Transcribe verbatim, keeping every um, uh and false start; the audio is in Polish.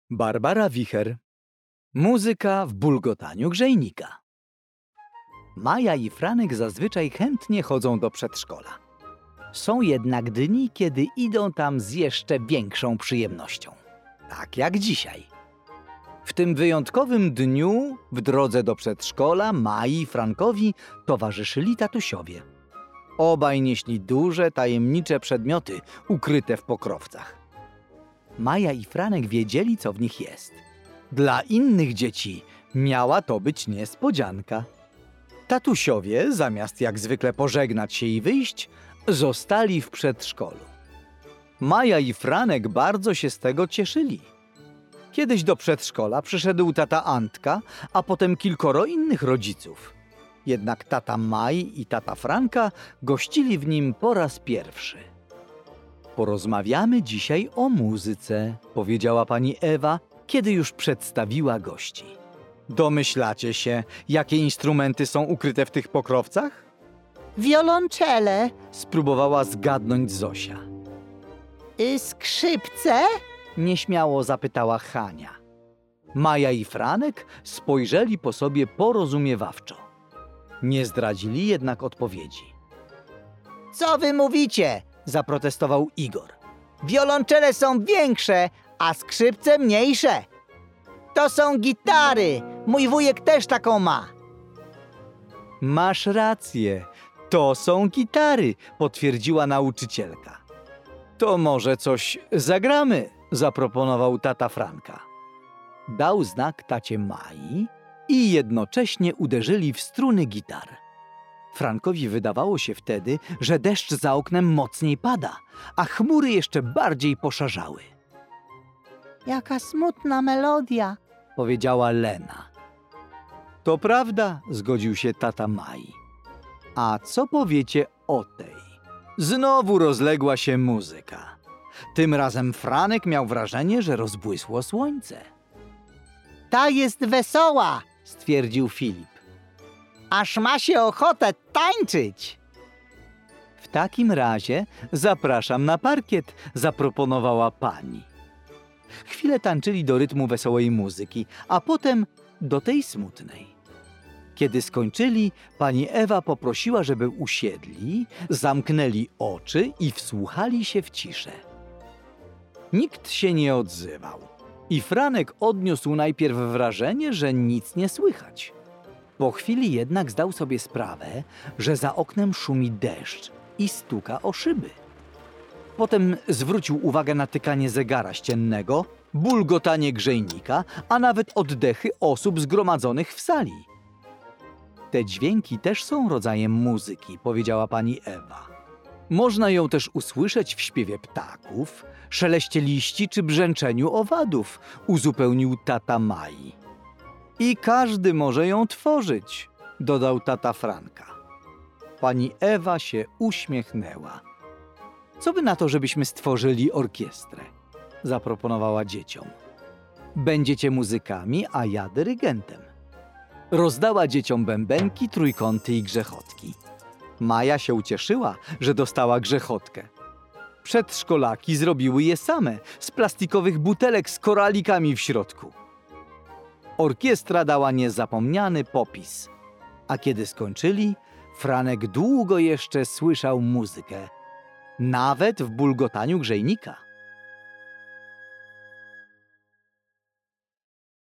Barbara Wicher. Muzyka w bulgotaniu grzejnika. Maja i Franek zazwyczaj chętnie chodzą do przedszkola. Są jednak dni, kiedy idą tam z jeszcze większą przyjemnością. Tak jak dzisiaj. W tym wyjątkowym dniu w drodze do przedszkola Mai i Frankowi towarzyszyli tatusiowie. Obaj nieśli duże, tajemnicze przedmioty ukryte w pokrowcach. Maja i Franek wiedzieli, co w nich jest. Dla innych dzieci miała to być niespodzianka. Tatusiowie, zamiast jak zwykle pożegnać się i wyjść, zostali w przedszkolu. Maja i Franek bardzo się z tego cieszyli. Kiedyś do przedszkola przyszedł tata Antka, a potem kilkoro innych rodziców. Jednak tata Mai i tata Franka gościli w nim po raz pierwszy. Porozmawiamy dzisiaj o muzyce, powiedziała pani Ewa, kiedy już przedstawiła gości. Domyślacie się, jakie instrumenty są ukryte w tych pokrowcach? Wiolonczele, Spróbowała zgadnąć Zosia. y, skrzypce, Nieśmiało zapytała Hania. Maja i Franek spojrzeli po sobie porozumiewawczo. Nie zdradzili jednak odpowiedzi. co wy mówicie? Zaprotestował Igor. Wiolonczele są większe, a skrzypce mniejsze. To są gitary, mój wujek też taką ma. Masz rację, to są gitary, potwierdziła nauczycielka. To może coś zagramy, zaproponował tata Franka. Dał znak tacie Mai i jednocześnie uderzyli w struny gitar. Frankowi wydawało się wtedy, że deszcz za oknem mocniej pada, a chmury jeszcze bardziej poszarzały. Jaka smutna melodia. Powiedziała Lena. To prawda, zgodził się tata Mai. A co powiecie o tej? Znowu rozległa się muzyka. Tym razem Franek miał wrażenie, że rozbłysło słońce. Ta jest wesoła, Stwierdził Filip. aż ma się ochotę tańczyć. W takim razie zapraszam na parkiet, zaproponowała pani. Chwilę tańczyli do rytmu wesołej muzyki, a potem do tej smutnej. Kiedy skończyli, pani Ewa poprosiła, żeby usiedli, zamknęli oczy i wsłuchali się w ciszę. Nikt się nie odzywał i Franek odniósł najpierw wrażenie, że nic nie słychać. Po chwili jednak zdał sobie sprawę, że za oknem szumi deszcz i stuka o szyby. Potem zwrócił uwagę na tykanie zegara ściennego, bulgotanie grzejnika, a nawet oddechy osób zgromadzonych w sali. Te dźwięki też są rodzajem muzyki, powiedziała pani Ewa. Można ją też usłyszeć w śpiewie ptaków, szeleście liści czy brzęczeniu owadów, uzupełnił tata Mai. I każdy może ją tworzyć, dodał tata Franka. Pani Ewa się uśmiechnęła. Co by na to, żebyśmy stworzyli orkiestrę? Zaproponowała dzieciom. Będziecie muzykami, a ja dyrygentem. Rozdała dzieciom bębenki, trójkąty i grzechotki. Maja się ucieszyła, że dostała grzechotkę. Przedszkolaki zrobiły je same, z plastikowych butelek z koralikami w środku. Orkiestra dała niezapomniany popis. A kiedy skończyli, Franek długo jeszcze słyszał muzykę. Nawet w bulgotaniu grzejnika.